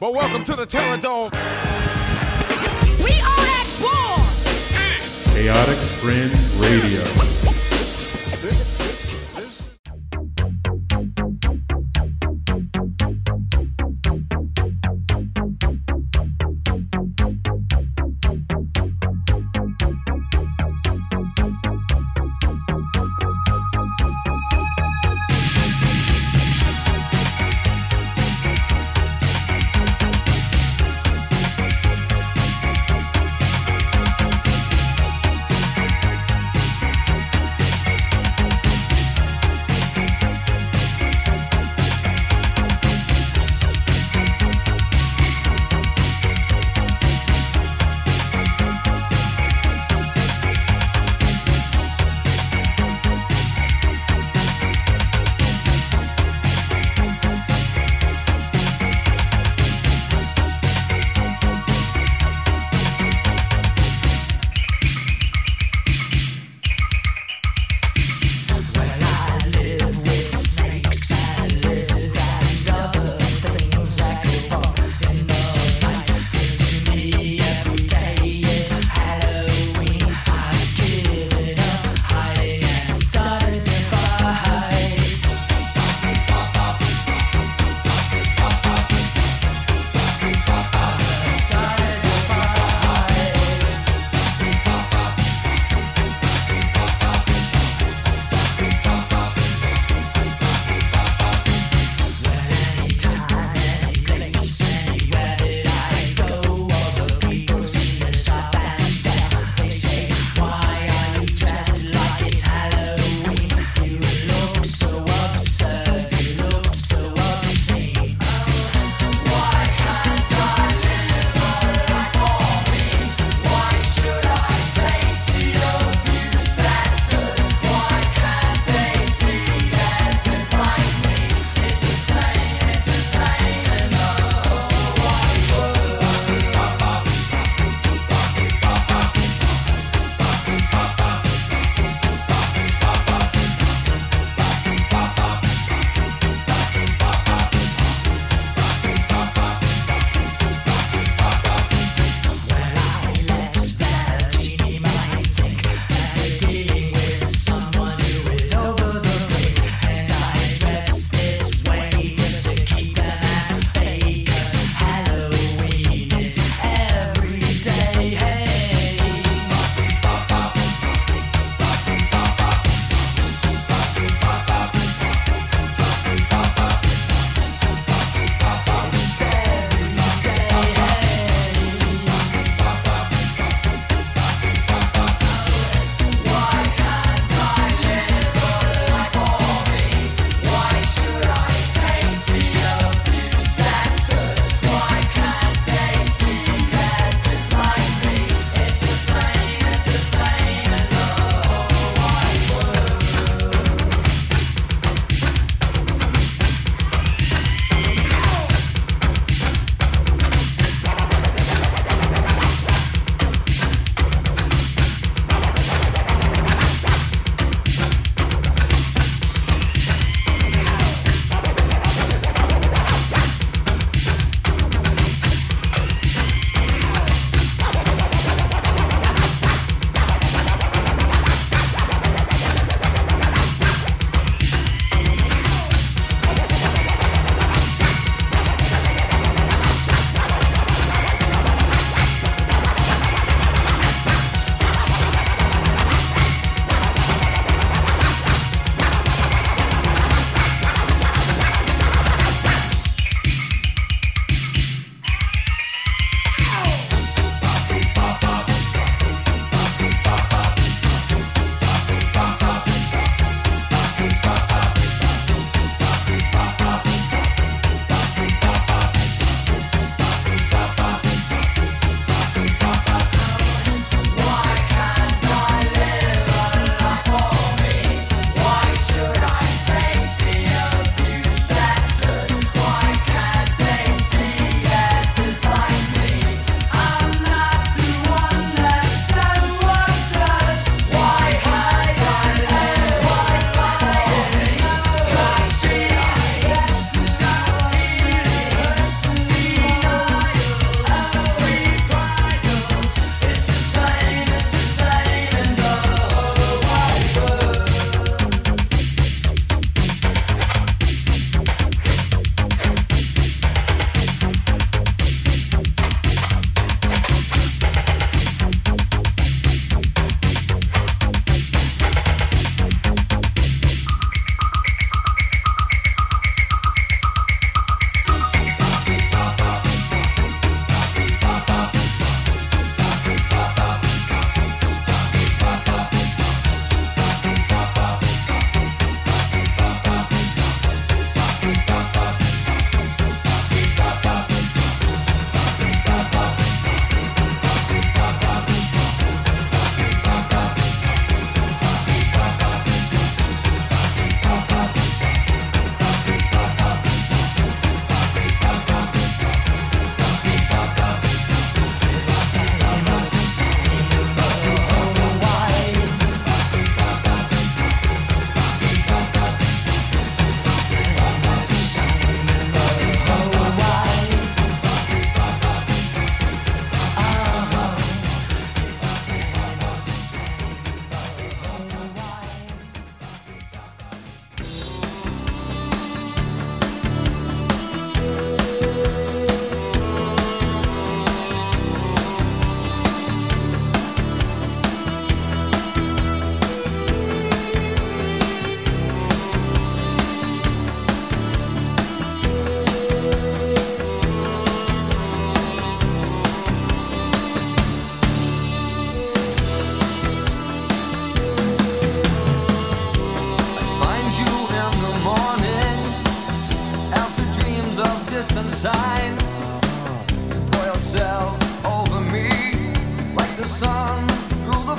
Well, welcome to the Terror Dome. We are at war. Chaotic Friend Radio.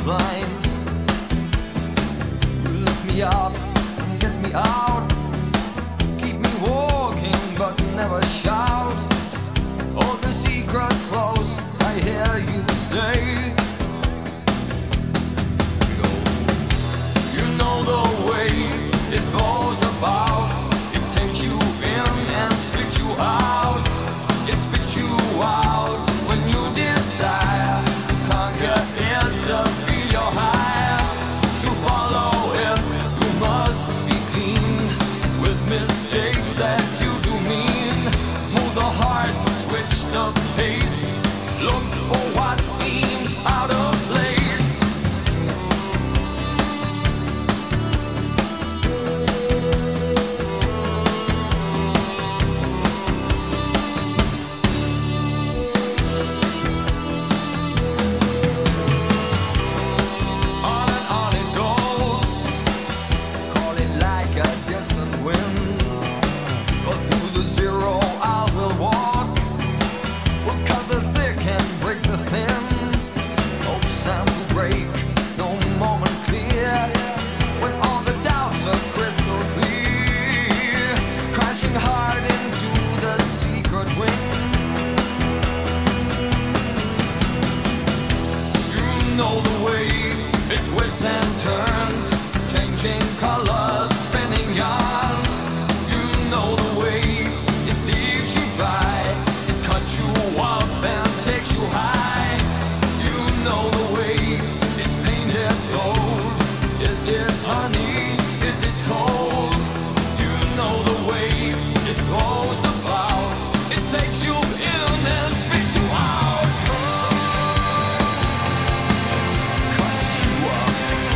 blinds. You lift me up and get me out. Keep me walking but never shout. Hold the secret close, I hear you say. You know the way it goes about. It takes you in and spits you out. It spits you out when you desire to conquer it, to feel your high. To follow it, you must be clean with mistakes that you do mean. Move the heart, switch the pace. Look for what seems out of place. On it goes. Call it like a distant wind. But through the zero I will walk. We'll cut the thick and break the thin. No sound to break, no moment clear. When all the doubts are crystal clear. Crashing hard into the secret wind. You know the way it twists and turns, changing colors, spinning yarns. You know the way it leaves you dry. It cuts you up and takes you high. You know the way it's painted gold. Is it honey? Is it cold? You know the way it goes about. It takes you in and spits you out. Cuts you up.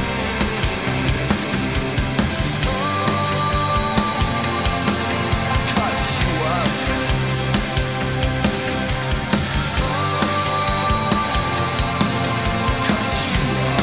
Cuts you up. Cuts you up.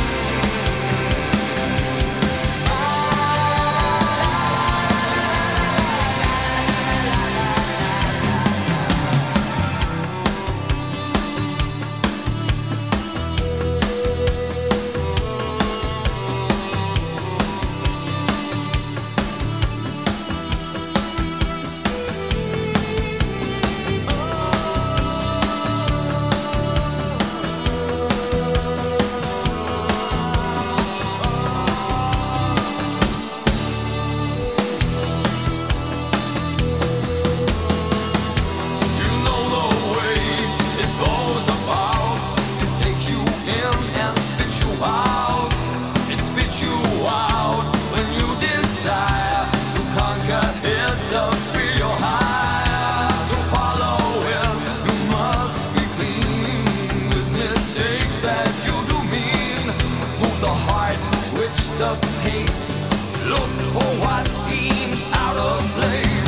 You know the way it goes about. It takes you in and spits you out. It spits you out when you desire to conquer it, to feel your high. To follow it, you must be clean with mistakes that you do mean. Move the heart, switch the pace. Look for what seems out of place.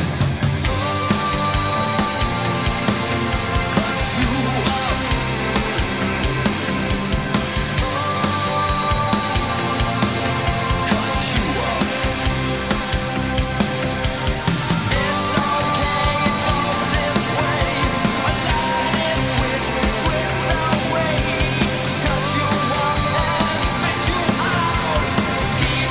Cuts you up. Cuts you up. It's okay, it goes this way, but then it twists away. Cut you up and spit you out. He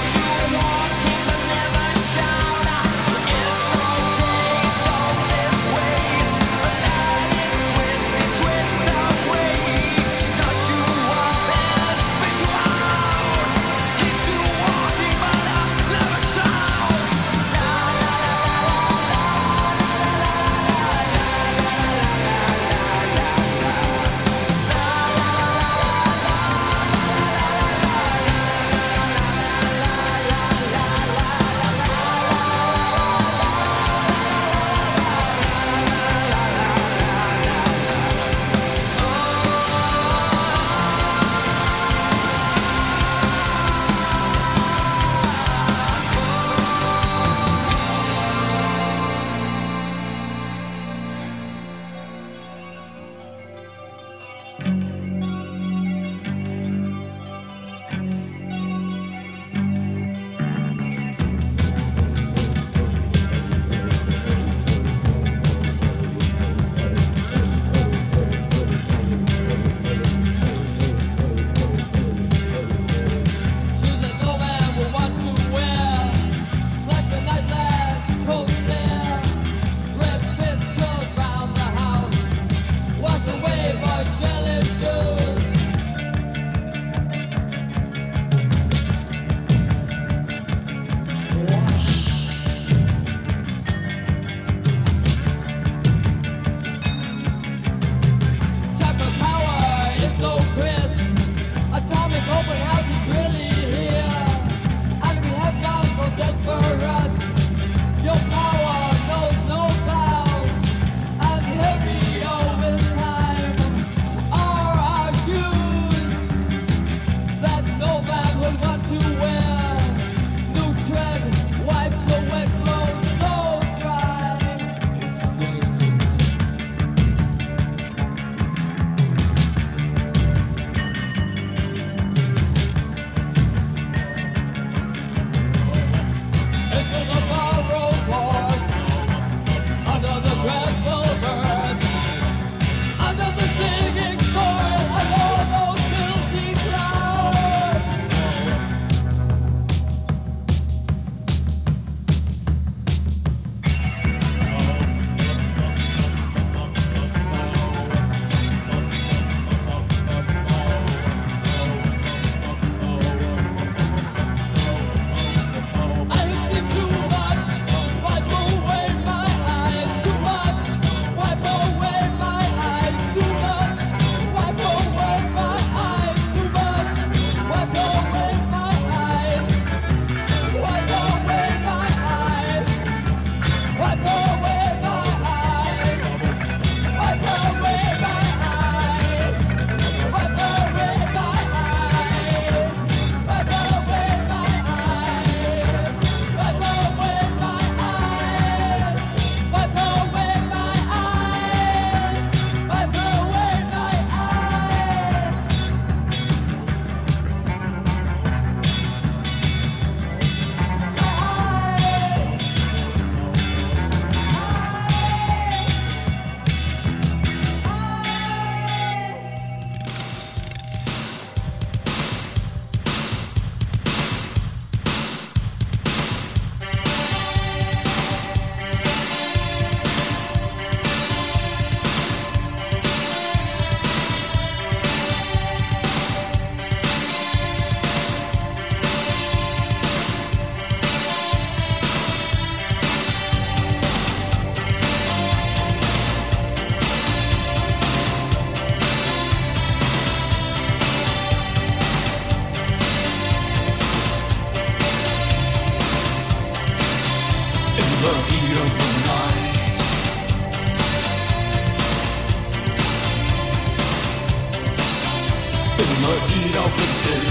the heat of the day.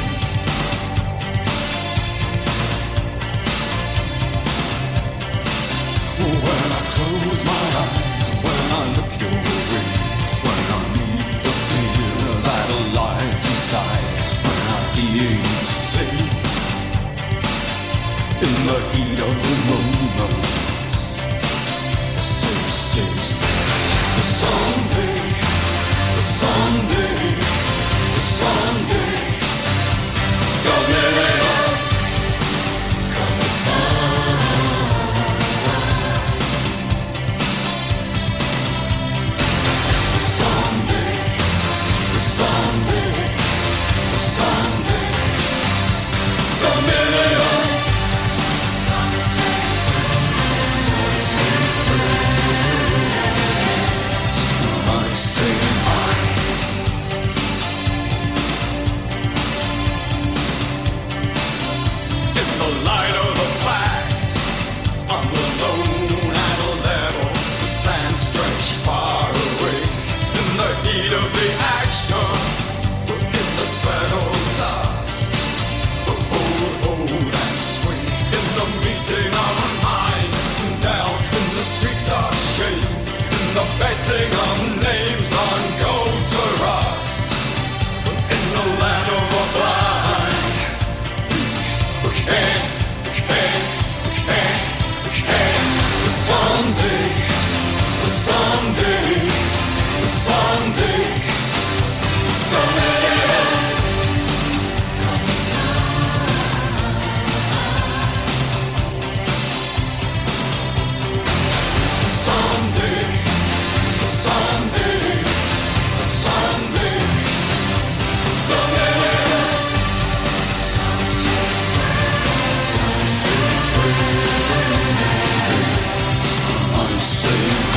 When I close my eyes, when I look your way, when I meet the fear that lies inside, when I hear you say, in the heat of the moment, say, someday, someday, someday, come in, come a time. Someday, someday, someday, come in, I say in the light of the facts, on the lone idle level, the sand stretched far away. In the heat of the action, in the settled dust, old and sweet. In the meeting of mind, down in the streets of shame, in the betting of names on gold to rust, in the land of the blind. Someday, someday, someday, come in, come in someday, someday, someday, come in. I say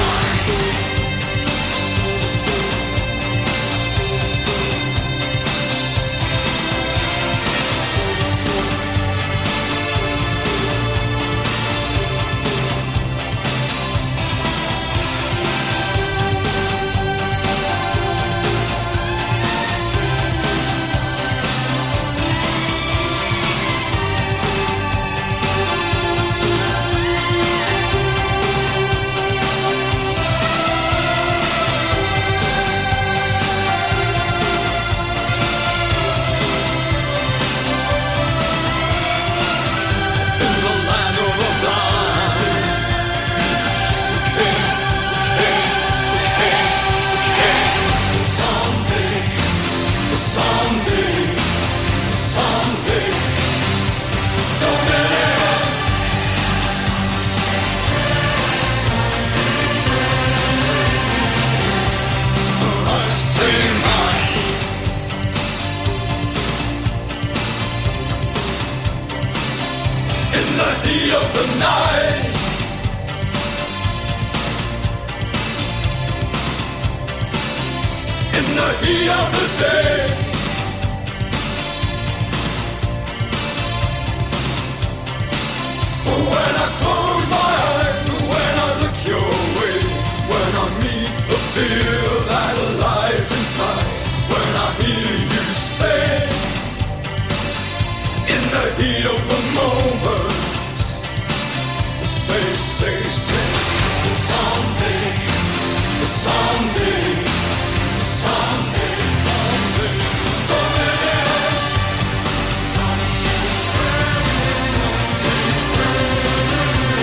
of the night, in the heat of the day, when I close my eyes, when I look your way, when I meet the fear that lies inside, when I hear you say, in the heat of the moment, say, someday, someday, someday, someday, come in, someday, someday,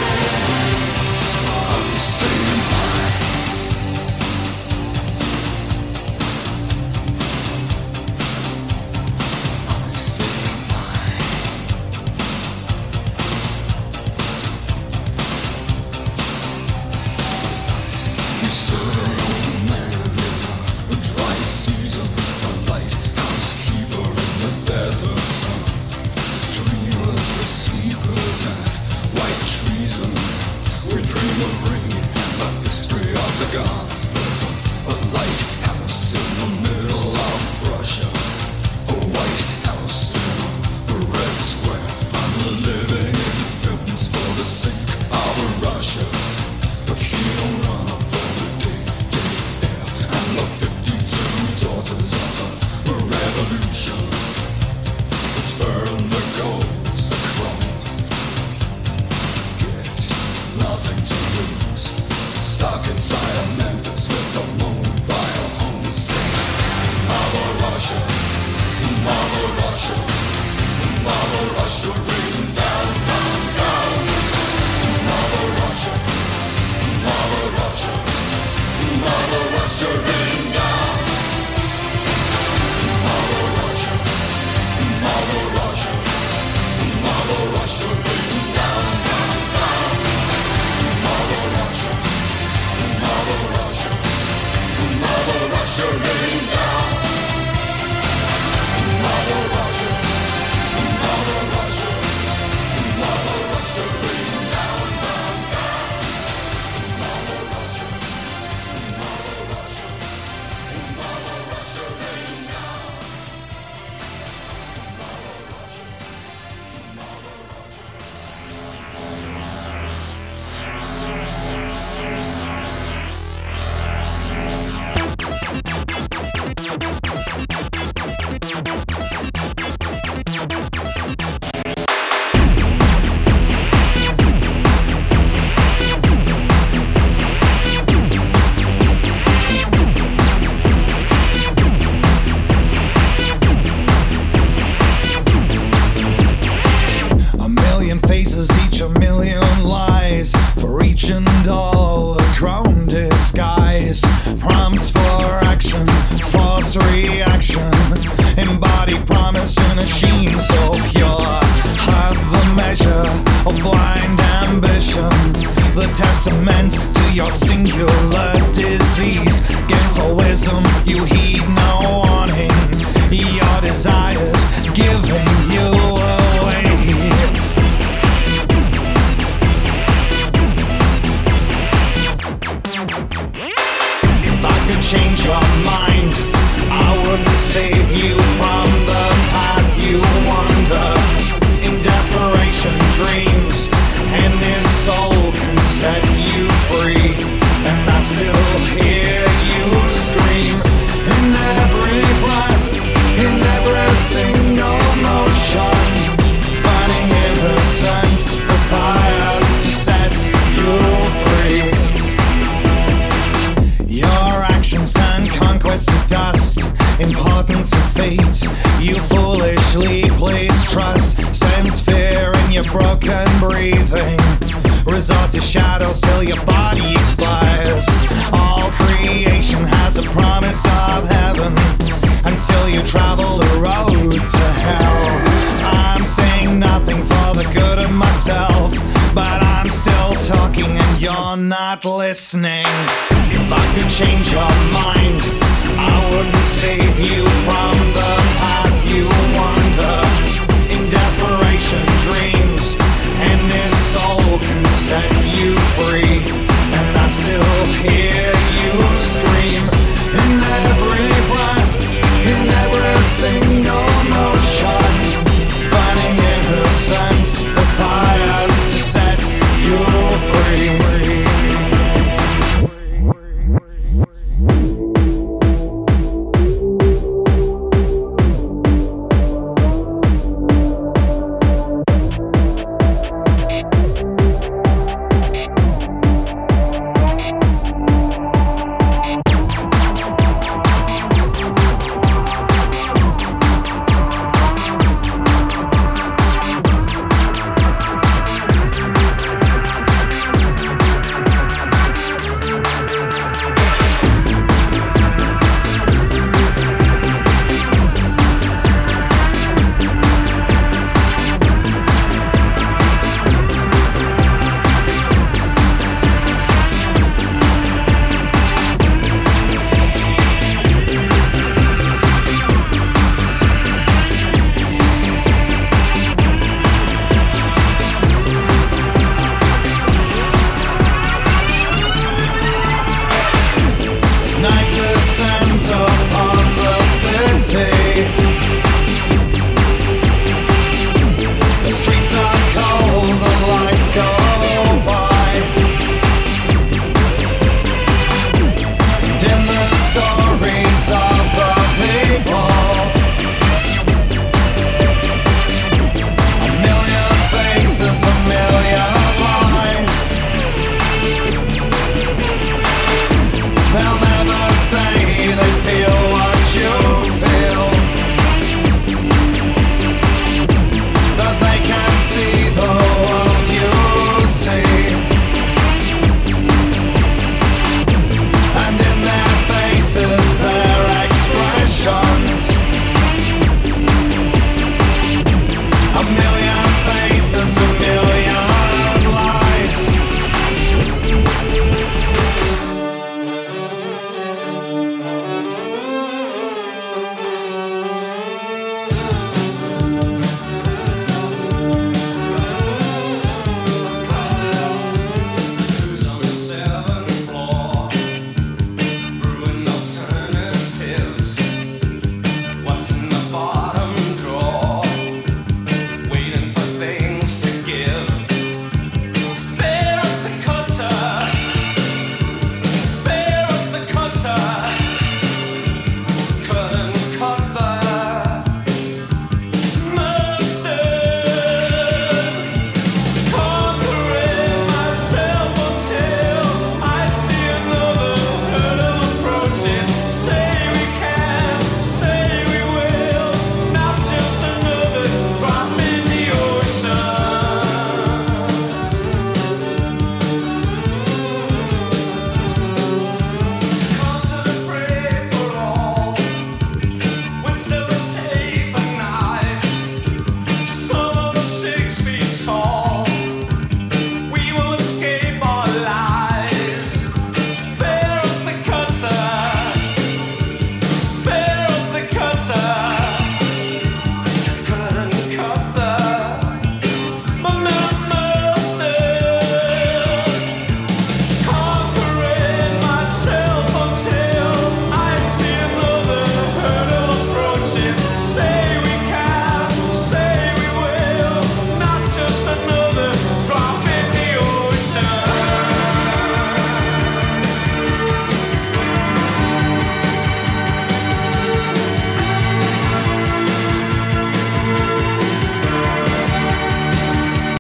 machine so pure, half the measure of blind ambition, the testament to your singular disease. Against all wisdom you heed no warning, your desires giving you away. If I could change your mind, I wouldn't save you from the path you wander. In desperation dreams, and this soul can set you free. And I still hear you scream in every breath, in every single motion, burning innocence, the fire to set you free. Your actions turn conquest to dust, importance of fate. You foolishly place trust, sense fear in your broken breathing. Resort to shadows till your body splatters. All creation has a promise of heaven, and still you travel the road to hell. I'm saying nothing for the good of myself, but I'm still talking and you're not listening. If I could change your mind, I wouldn't save you from the path you wander. In desperation dreams, and this soul can set you free. And I still hear you scream in every breath, in every single motion.